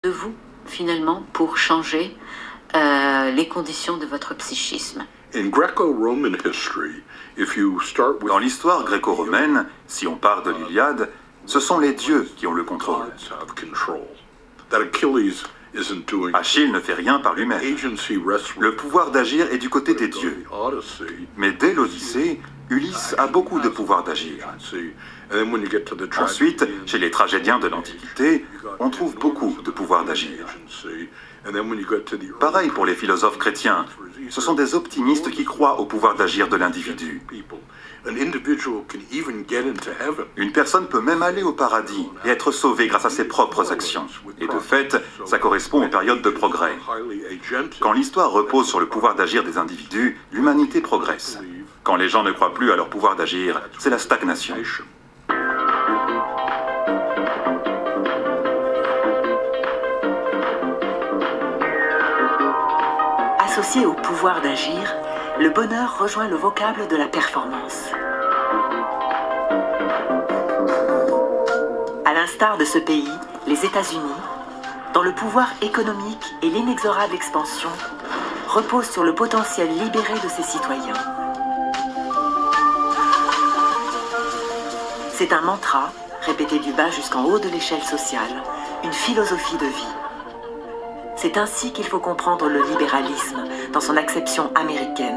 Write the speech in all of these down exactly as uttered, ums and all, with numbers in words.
de vous, finalement, pour changer euh, les conditions de votre psychisme. In Greco-Roman history, if you start with... Dans l'histoire gréco-romaine, si on part de l'Iliade, ce sont les dieux qui ont le contrôle. Achille ne fait rien par lui-même. Le pouvoir d'agir est du côté des dieux. Mais dès l'Odyssée, Ulysse a beaucoup de pouvoir d'agir. Ensuite, chez les tragédiens de l'Antiquité, on trouve beaucoup de pouvoir d'agir. Pareil pour les philosophes chrétiens. Ce sont des optimistes qui croient au pouvoir d'agir de l'individu. Une personne peut même aller au paradis et être sauvée grâce à ses propres actions. Et de fait, ça correspond aux périodes de progrès. Quand l'histoire repose sur le pouvoir d'agir des individus, l'humanité progresse. Quand les gens ne croient plus à leur pouvoir d'agir, c'est la stagnation. Associé au pouvoir d'agir, le bonheur rejoint le vocable de la performance. À l'instar de ce pays, les États-Unis, dont le pouvoir économique et l'inexorable expansion reposent sur le potentiel libéré de ses citoyens. C'est un mantra, répété du bas jusqu'en haut de l'échelle sociale, une philosophie de vie. C'est ainsi qu'il faut comprendre le libéralisme dans son acception américaine.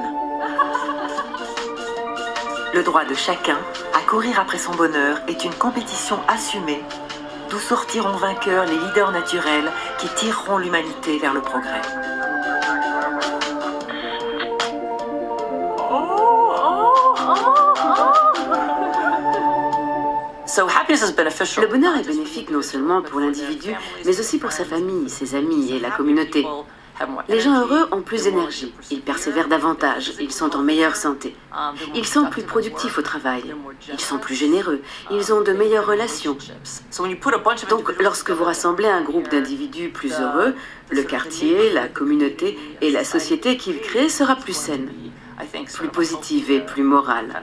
Le droit de chacun à courir après son bonheur est une compétition assumée, d'où sortiront vainqueurs les leaders naturels qui tireront l'humanité vers le progrès. Le bonheur est bénéfique non seulement pour l'individu, mais aussi pour sa famille, ses amis et la communauté. Les gens heureux ont plus d'énergie, ils persévèrent davantage, ils sont en meilleure santé. Ils sont plus productifs au travail, ils sont plus généreux, ils ont de meilleures relations. Donc, lorsque vous rassemblez un groupe d'individus plus heureux, le quartier, la communauté et la société qu'ils créent sera plus saine, plus positive et plus morale.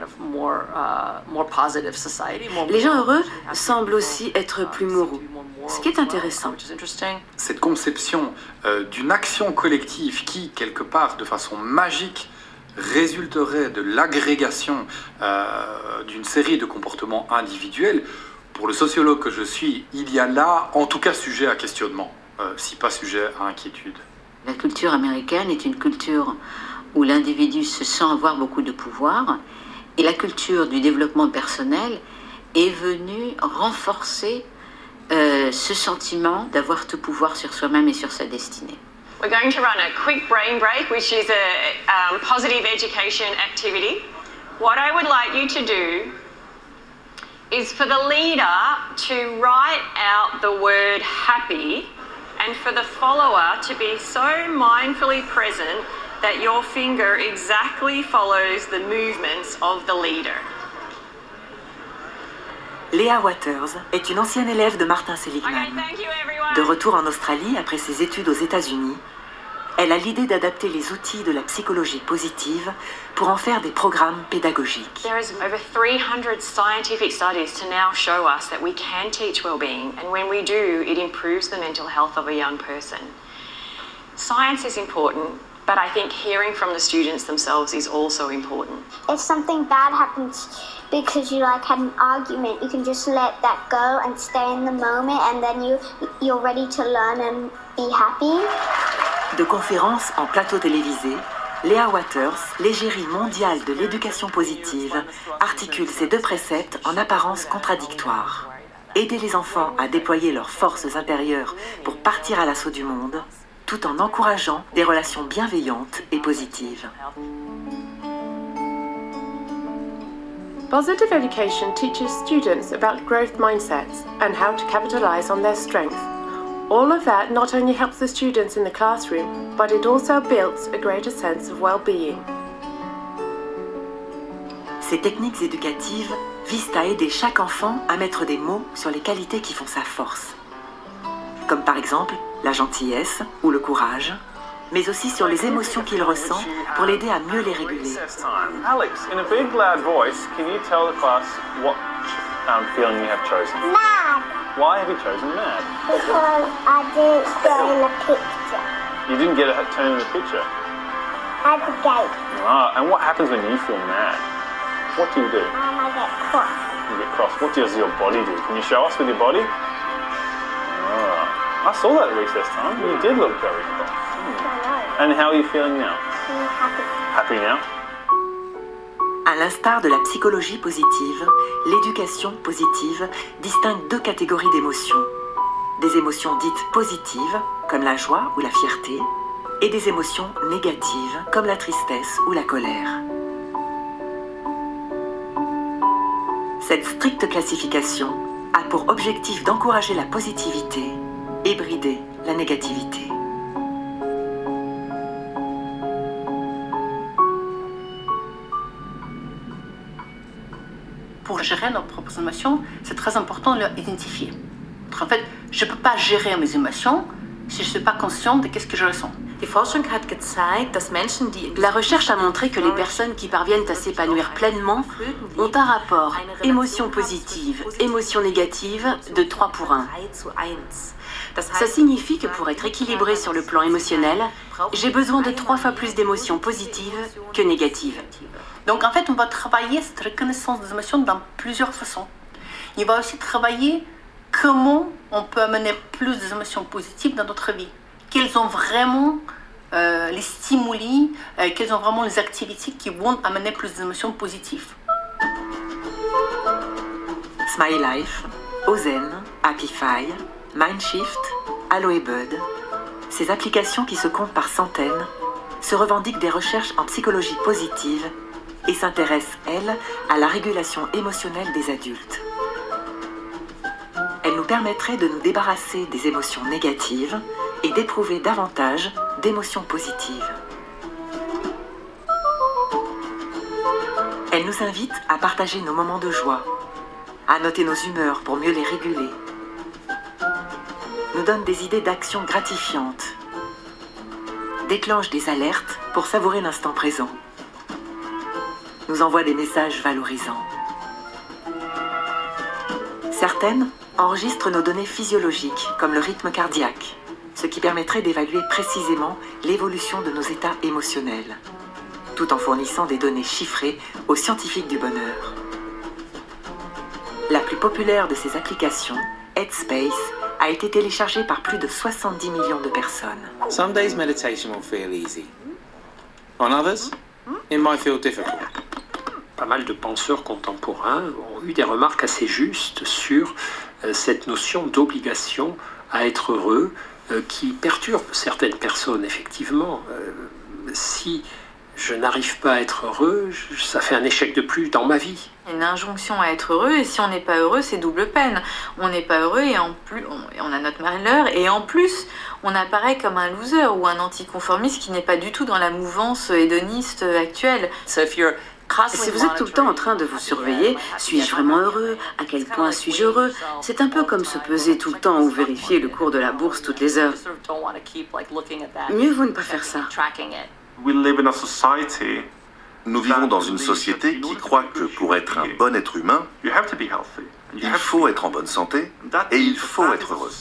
Les gens heureux semblent aussi être plus moraux, ce qui est intéressant. Cette conception euh, d'une action collective qui, quelque part, de façon magique, résulterait de l'agrégation euh, d'une série de comportements individuels, pour le sociologue que je suis, il y a là, en tout cas, sujet à questionnement, euh, si pas sujet à inquiétude. La culture américaine est une culture où l'individu se sent avoir beaucoup de pouvoir, et la culture du développement personnel est venue renforcer euh, ce sentiment d'avoir tout pouvoir sur soi-même et sur sa destinée. We're going to run a quick brain break, which is a um, positive education activity. What I would like you to do is for the leader to write out the word happy, and for the follower to be so mindfully present that your finger exactly follows the movements of the leader. Léa Waters est une ancienne élève de Martin Seligman. De retour en Australie après ses études aux États-Unis, elle a l'idée d'adapter les outils de la psychologie positive pour en faire des programmes pédagogiques. There is over three hundred scientific studies to now show us that we can teach well-being, and when we do, it improves the mental health of a young person. Science is important, but I think hearing from the students themselves is also important. If something bad happens because you like had an argument, you can just let that go and stay in the moment, and then you you're ready to learn and be happy. De conférences en plateau télévisé, Léa Waters, l'égérie mondiale de l'éducation positive, articule ces deux préceptes en apparence contradictoires. Aider les enfants à déployer leurs forces intérieures pour partir à l'assaut du monde, tout en encourageant des relations bienveillantes et positives. Positive education teaches students about growth mindsets and how to capitalize on their strengths. All of that not only helps the students in the classroom, but it also builds a greater sense of well-being. Ces techniques éducatives visent à aider chaque enfant à mettre des mots sur les qualités qui font sa force, comme par exemple la gentillesse ou le courage, mais aussi sur les émotions qu'il ressent pour l'aider à mieux les réguler. Alex, in a big loud voice, can you tell the class what um, feeling you have chosen? Mad. Why have you chosen mad? Because I didn't go in the picture. You didn't get a turn in the picture? At the gate. Ah, and what happens when you feel mad? What do you do? Um, I get cross. You get cross. What does your body do? Can you show us with your body? Ah, I saw that recess time. You did look very cross. Hmm. And how are you feeling now? I'm happy. Happy now? À l'instar de la psychologie positive, l'éducation positive distingue deux catégories d'émotions. Des émotions dites positives, comme la joie ou la fierté, et des émotions négatives, comme la tristesse ou la colère. Cette stricte classification a pour objectif d'encourager la positivité et brider la négativité. Pour gérer nos propres émotions, c'est très important de les identifier. En fait, je ne peux pas gérer mes émotions si je ne suis pas consciente de ce que je ressens. La recherche a montré que les personnes qui parviennent à s'épanouir pleinement ont un rapport émotion positive, émotion négative de trois pour un. Ça signifie que pour être équilibré sur le plan émotionnel, j'ai besoin de trois fois plus d'émotions positives que négatives. Donc en fait, on va travailler cette reconnaissance des émotions dans plusieurs façons. Il va aussi travailler comment on peut amener plus d'émotions positives dans notre vie. Quels sont vraiment euh, les stimuli, euh, quelles sont vraiment les activités qui vont amener plus d'émotions positives. Smile Life, Ozen, Happify, Mindshift, Aloe Bud, ces applications qui se comptent par centaines se revendiquent des recherches en psychologie positive et s'intéressent, elles, à la régulation émotionnelle des adultes. Elles nous permettraient de nous débarrasser des émotions négatives et d'éprouver davantage d'émotions positives. Elles nous invitent à partager nos moments de joie, à noter nos humeurs pour mieux les réguler, nous donnent des idées d'action gratifiantes, déclenchent des alertes pour savourer l'instant présent, nous envoient des messages valorisants. Certaines enregistrent nos données physiologiques, comme le rythme cardiaque, ce qui permettrait d'évaluer précisément l'évolution de nos états émotionnels, tout en fournissant des données chiffrées aux scientifiques du bonheur. La plus populaire de ces applications, Headspace, a été téléchargée par plus de soixante-dix millions de personnes. Some days meditation will feel easy. On others, it might feel difficult. Pas mal de penseurs contemporains ont eu des remarques assez justes sur euh, cette notion d'obligation à être heureux euh, qui perturbe certaines personnes, effectivement. Euh, si je n'arrive pas à être heureux, je, ça fait un échec de plus dans ma vie. Une injonction à être heureux, et si on n'est pas heureux, c'est double peine. On n'est pas heureux et en plus, on, on a notre malheur, et en plus, on apparaît comme un loser ou un anticonformiste qui n'est pas du tout dans la mouvance hédoniste actuelle. So if you're Si vous êtes tout le temps en train de vous surveiller, suis-je vraiment heureux? À quel point suis-je heureux? C'est un peu comme se peser tout le temps ou vérifier le cours de la bourse toutes les heures. Mieux vaut ne pas faire ça. Nous vivons dans une société qui croit que pour être un bon être humain, il faut être en bonne santé et il faut être heureux.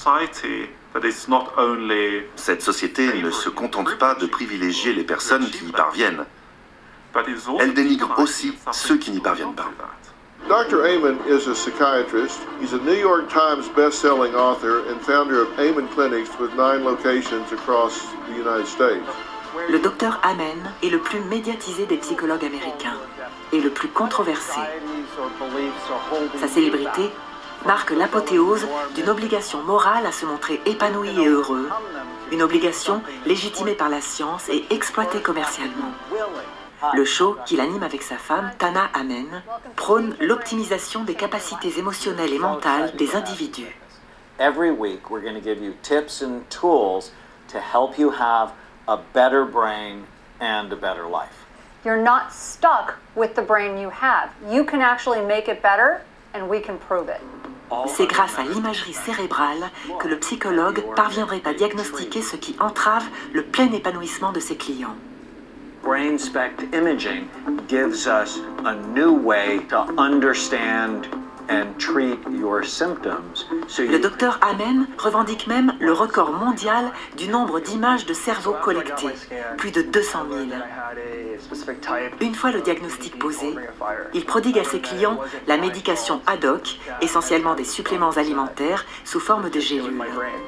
Cette société ne se contente pas de privilégier les personnes qui y parviennent. Elle dénigre aussi ceux qui n'y parviennent pas. Doctor Amen is a psychiatrist. He's a New York Times best-selling author and founder of Amen Clinics with nine locations across the United States. Le docteur Amen est le plus médiatisé des psychologues américains et le plus controversé. Sa célébrité marque l'apothéose d'une obligation morale à se montrer épanoui et heureux, une obligation légitimée par la science et exploitée commercialement. Le show qu'il anime avec sa femme, Tana Amen, prône l'optimisation des capacités émotionnelles et mentales des individus. Every week we're going to give you tips and tools to help you have a better brain and a better life. You're not stuck with the brain you have. You can actually make it better and we can prove it. C'est grâce à l'imagerie cérébrale que le psychologue parviendrait à diagnostiquer ce qui entrave le plein épanouissement de ses clients. Brain SPECT imaging gives us a new way to understand and treat your symptoms. So Le docteur Amen revendique même le record mondial du nombre d'images de cerveau collectées, plus de deux cent mille. Une fois le diagnostic posé, il prodigue à ses clients la médication ad hoc, essentiellement des suppléments alimentaires sous forme de gélules.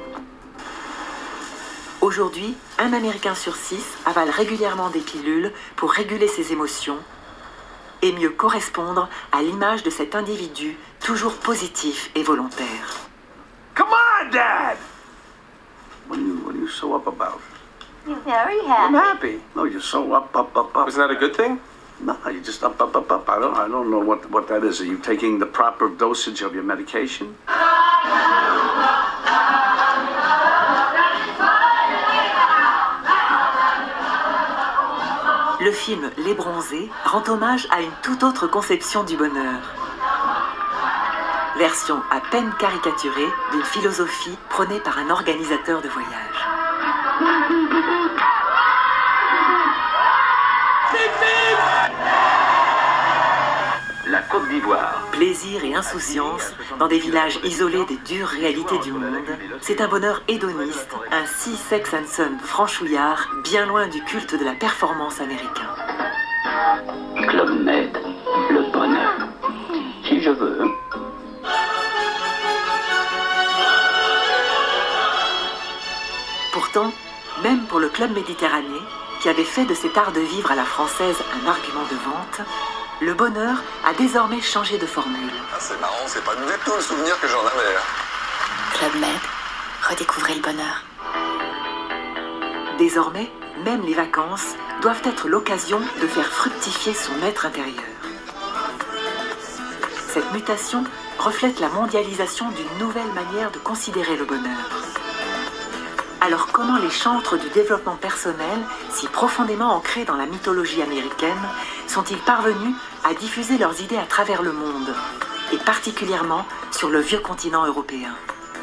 Aujourd'hui, un Américain sur six avale régulièrement des pilules pour réguler ses émotions et mieux correspondre à l'image de cet individu toujours positif et volontaire. Come on, Dad! What are you, what are you so up about? You're very happy. I'm happy. No, you're so up, up, up, up. Isn't that a good thing? No, you're just up, up, up, up. I don't, I don't know what, what that is. Are you taking the proper dosage of your medication? Le film Les Bronzés rend hommage à une toute autre conception du bonheur. Version à peine caricaturée d'une philosophie prônée par un organisateur de voyage. La Côte d'Ivoire. Plaisir et insouciance dans des villages isolés des dures réalités du monde, c'est un bonheur hédoniste, un si Sex and Son franchouillard, bien loin du culte de la performance américain. Club Med, le bonheur. Si je veux. Pourtant, même pour le Club Méditerranée, qui avait fait de cet art de vivre à la française un argument de vente, le bonheur a désormais changé de formule. Ah, c'est marrant, c'est pas du tout le souvenir que j'en avais. Club Med, redécouvrez le bonheur. Désormais, même les vacances doivent être l'occasion de faire fructifier son être intérieur. Cette mutation reflète la mondialisation d'une nouvelle manière de considérer le bonheur. Alors comment les chantres du développement personnel, si profondément ancrés dans la mythologie américaine, sont-ils parvenus à diffuser leurs idées à travers le monde, et particulièrement sur le vieux continent européen?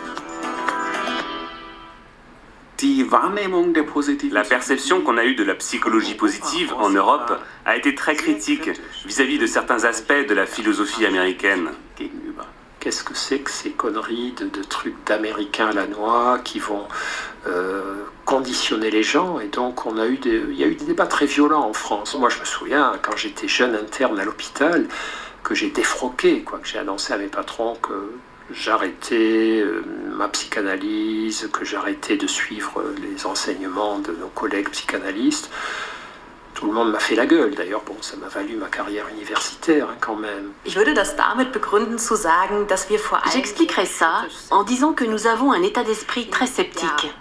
La perception qu'on a eue de la psychologie positive en Europe a été très critique vis-à-vis de certains aspects de la philosophie américaine. Qu'est-ce que c'est que ces conneries de, de trucs d'Américains à la noix qui vont euh, conditionner les gens? Et donc on a eu des, il y a eu des débats très violents en France. Moi je me souviens quand j'étais jeune interne à l'hôpital que j'ai défroqué, quoi, que j'ai annoncé à mes patrons que j'arrêtais euh, ma psychanalyse, que j'arrêtais de suivre les enseignements de nos collègues psychanalystes. Tout le monde m'a fait la gueule, d'ailleurs, bon, ça m'a valu ma carrière universitaire hein, quand même. J'expliquerai ça en disant que nous avons un état d'esprit très sceptique.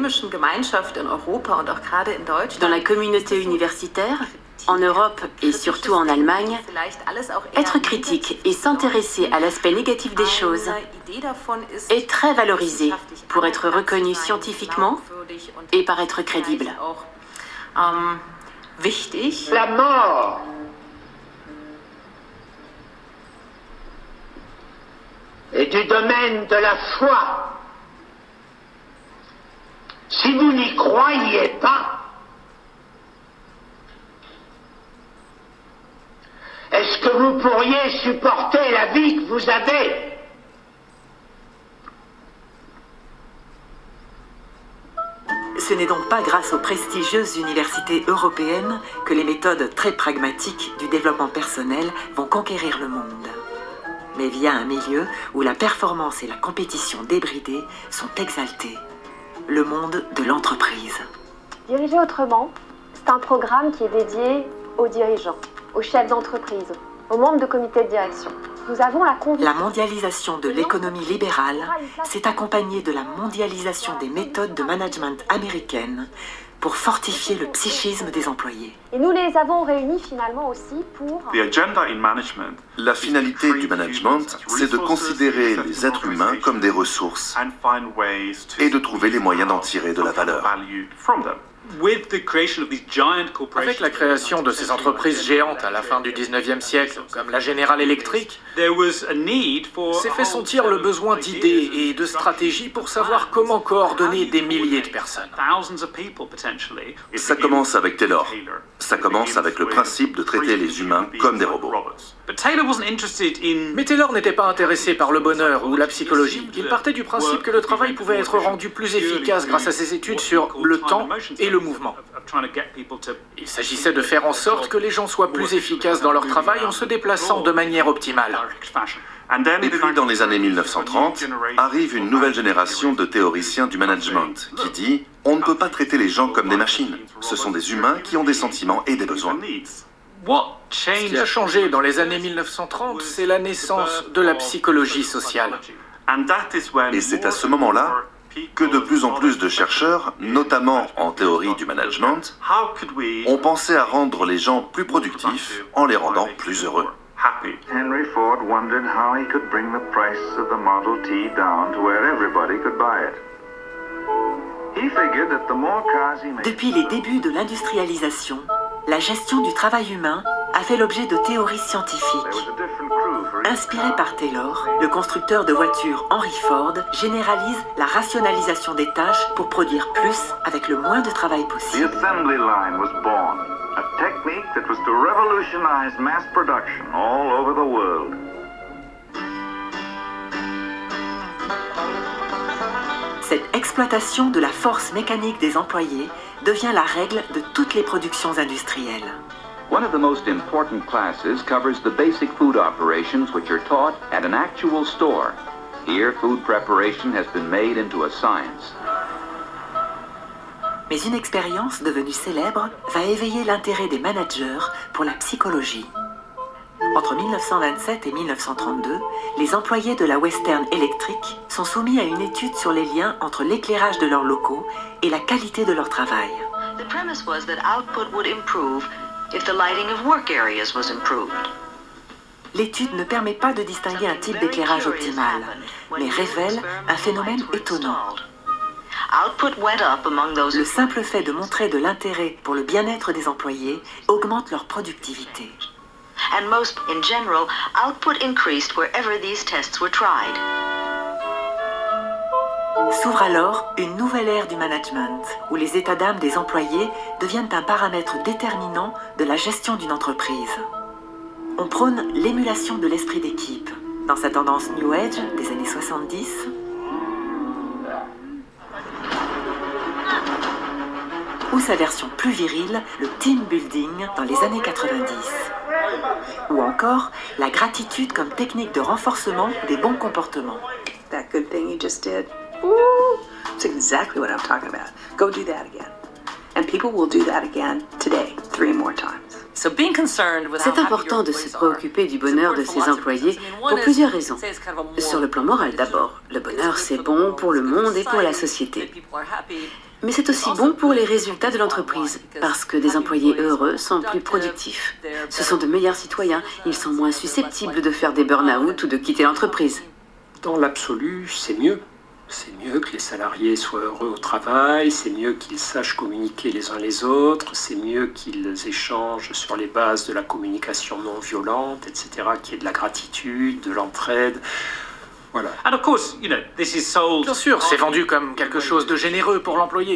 Dans la communauté universitaire, en Europe et surtout en Allemagne, être critique et s'intéresser à l'aspect négatif des choses est très valorisé pour être reconnu scientifiquement et paraître crédible. Um, wichtig. La mort est du domaine de la foi. Si vous n'y croyez pas, est-ce que vous pourriez supporter la vie que vous avez ? Ce n'est donc pas grâce aux prestigieuses universités européennes que les méthodes très pragmatiques du développement personnel vont conquérir le monde, mais via un milieu où la performance et la compétition débridée sont exaltées, le monde de l'entreprise. Diriger autrement, c'est un programme qui est dédié aux dirigeants, aux chefs d'entreprise, aux membres de comités de direction. Nous avons la conviction... La mondialisation de l'économie libérale s'est accompagnée de la mondialisation des méthodes de management américaines pour fortifier le psychisme des employés. Et nous les avons réunis finalement aussi pour... La finalité du management, c'est de considérer les êtres humains comme des ressources et de trouver les moyens d'en tirer de la valeur. Avec la création de ces entreprises géantes à la fin du dix-neuvième siècle, comme la General Electric, s'est fait sentir le besoin d'idées et de stratégies pour savoir comment coordonner des milliers de personnes. Ça commence avec Taylor. Ça commence avec le principe de traiter les humains comme des robots. Mais Taylor n'était pas intéressé par le bonheur ou la psychologie. Il partait du principe que le travail pouvait être rendu plus efficace grâce à ses études sur le temps et le mouvement. Il s'agissait de faire en sorte que les gens soient plus efficaces dans leur travail en se déplaçant de manière optimale. Et puis, dans les années mille neuf cent trente, arrive une nouvelle génération de théoriciens du management qui dit « On ne peut pas traiter les gens comme des machines. Ce sont des humains qui ont des sentiments et des besoins. » Ce qui a changé dans les années mille neuf cent trente, c'est la naissance de la psychologie sociale. Et c'est à ce moment-là que de plus en plus de chercheurs, notamment en théorie du management, ont pensé à rendre les gens plus productifs en les rendant plus heureux. Henry Ford wondered how he could bring the price of the Model T down to where everybody could buy it. He figured that the more cars he made... Depuis les débuts de l'industrialisation, la gestion du travail humain a fait l'objet de théories scientifiques. Inspiré par Taylor, le constructeur de voitures Henry Ford généralise la rationalisation des tâches pour produire plus avec le moins de travail possible. The assembly line was born, a technique that was to revolutionize mass production all over the world. Cette exploitation de la force mécanique des employés devient la règle de toutes les productions industrielles. One of the most important classes covers the basic food operations which are taught at an actual store. Here, food preparation has been made into a science. Mais une expérience devenue célèbre va éveiller l'intérêt des managers pour la psychologie. Entre mille neuf cent vingt-sept et mille neuf cent trente-deux, les employés de la Western Electric sont soumis à une étude sur les liens entre l'éclairage de leurs locaux et la qualité de leur travail. The premise was that output would improve if the lighting of work areas was improved. L'étude ne permet pas de distinguer un type d'éclairage optimal, mais révèle un phénomène étonnant. Le simple fait de montrer de l'intérêt pour le bien-être des employés augmente leur productivité. And most, in general, output increased wherever these tests were tried. S'ouvre alors une nouvelle ère du management, où les états d'âme des employés deviennent un paramètre déterminant de la gestion d'une entreprise. On prône l'émulation de l'esprit d'équipe, dans sa tendance New Age des années soixante-dix, ou sa version plus virile, le team building dans les années quatre-vingt-dix. Ou encore la gratitude comme technique de renforcement des bons comportements. That good thing you just did. Ooh, that's exactly what I'm talking about. Go do that again. And people will do that again today, three more times. C'est important de se préoccuper du bonheur de ses employés pour plusieurs raisons. Sur le plan moral d'abord, le bonheur c'est bon pour le monde et pour la société. Mais c'est aussi bon pour les résultats de l'entreprise, parce que des employés heureux sont plus productifs. Ce sont de meilleurs citoyens, ils sont moins susceptibles de faire des burn-out ou de quitter l'entreprise. Dans l'absolu, c'est mieux. C'est mieux que les salariés soient heureux au travail, c'est mieux qu'ils sachent communiquer les uns les autres, c'est mieux qu'ils échangent sur les bases de la communication non violente, et cetera, qu'il y ait de la gratitude, de l'entraide. Voilà. Bien sûr, c'est vendu comme quelque chose de généreux pour l'employé.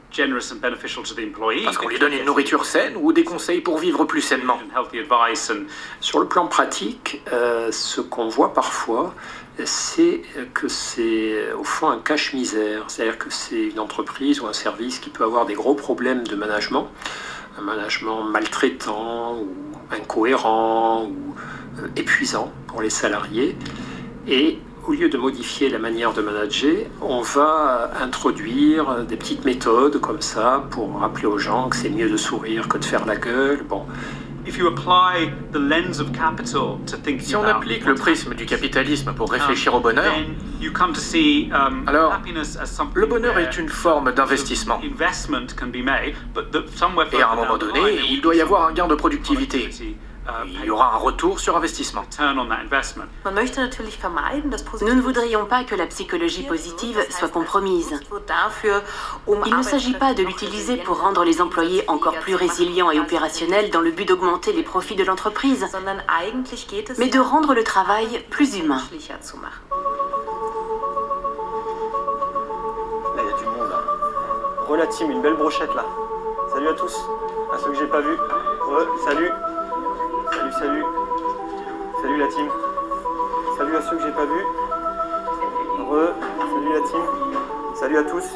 Parce qu'on lui donne une nourriture saine ou des conseils pour vivre plus sainement. Sur le plan pratique, euh, ce qu'on voit parfois, c'est que c'est au fond un cache-misère. C'est-à-dire que c'est une entreprise ou un service qui peut avoir des gros problèmes de management, un management maltraitant ou incohérent ou euh, épuisant pour les salariés. Et au lieu de modifier la manière de manager, on va introduire des petites méthodes comme ça pour rappeler aux gens que c'est mieux de sourire que de faire la gueule. Bon. Si on applique le prisme du capitalisme pour réfléchir au bonheur, alors le bonheur est une forme d'investissement. Et à un moment donné, il doit y avoir un gain de productivité. Il y aura un retour sur investissement. Nous ne voudrions pas que la psychologie positive soit compromise. Il ne s'agit pas de l'utiliser pour rendre les employés encore plus résilients et opérationnels dans le but d'augmenter les profits de l'entreprise, mais de rendre le travail plus humain. Là, il y a du monde, là. Re la team, une belle brochette, là. Salut à tous. À ceux que j'ai pas vus. Re, salut. Salut, salut. Salut la team. Salut à ceux que j'ai pas vus. Re, salut la team. Salut à tous.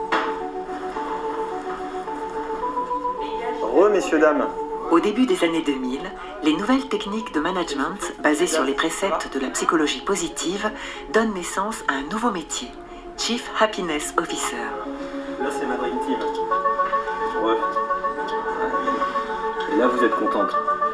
Re, messieurs, dames. Au début des années deux mille, les nouvelles techniques de management basées sur les préceptes de la psychologie positive donnent naissance à un nouveau métier, Chief Happiness Officer. Là, c'est ma Dream Team. Ouais. Et là, vous êtes contente.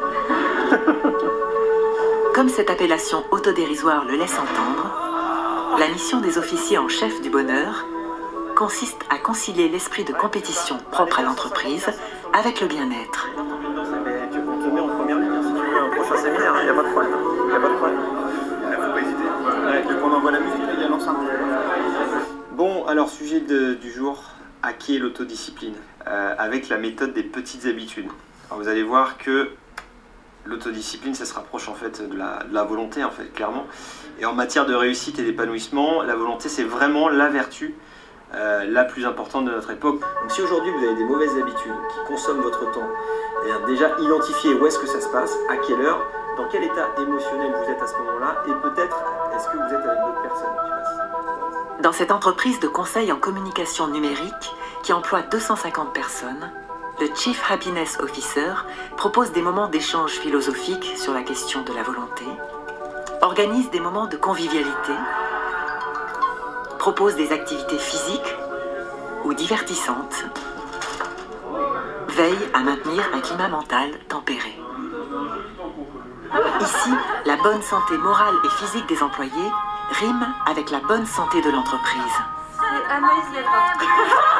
Comme cette appellation autodérisoire le laisse entendre, la mission des officiers en chef du bonheur consiste à concilier l'esprit de compétition propre à l'entreprise avec le bien-être. On te met en première ligne si tu veux un prochain séminaire, il n'y a pas de problème. Il n'y a pas de problème. Il ne faut pas hésiter. Ouais, on envoie la musique, il y a l'enceinte. Bon, alors sujet de, du jour, hacker l'autodiscipline euh, avec la méthode des petites habitudes. Alors, vous allez voir que l'autodiscipline, ça se rapproche en fait de la, de la volonté, en fait, clairement. Et en matière de réussite et d'épanouissement, la volonté, c'est vraiment la vertu euh, la plus importante de notre époque. Donc si aujourd'hui vous avez des mauvaises habitudes qui consomment votre temps, et bien déjà identifier où est-ce que ça se passe, à quelle heure, dans quel état émotionnel vous êtes à ce moment-là, et peut-être est-ce que vous êtes avec d'autres personnes. Dans cette entreprise de conseil en communication numérique qui emploie deux cent cinquante personnes, le Chief Happiness Officer propose des moments d'échange philosophique sur la question de la volonté, organise des moments de convivialité, propose des activités physiques ou divertissantes, veille à maintenir un climat mental tempéré. Ici, la bonne santé morale et physique des employés rime avec la bonne santé de l'entreprise.